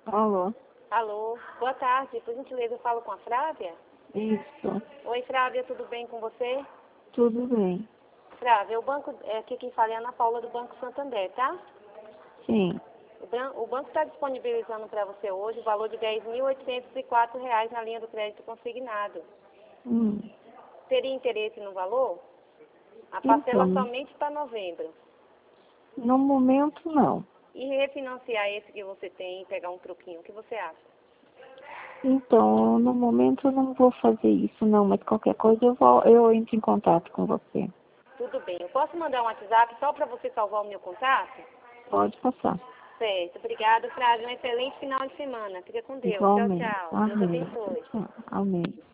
Alô? Alô, boa tarde. Por gentileza, eu falo com a Flávia? Isso. Oi, Flávia, tudo bem com você? Tudo bem. Flávia, aqui quem fala é a Ana Paula do Banco Santander, tá? Sim. O banco está disponibilizando para você hoje o valor de R$ 10.804 na linha do crédito consignado. Hum. Teria interesse no valor? A parcela Então, somente para novembro. no momento não. E refinanciar esse que você tem e pegar um troquinho, o que você acha? Então, no momento eu não vou fazer isso não, mas qualquer coisa eu entro em contato com você. Tudo bem. Eu posso mandar um WhatsApp só para você salvar o meu contato? Pode passar. Certo. Obrigada, Flávia. Um excelente final de semana. Fica com Deus. Tchau, Igualmente. tchau. Deus Amém. abençoe. Amém.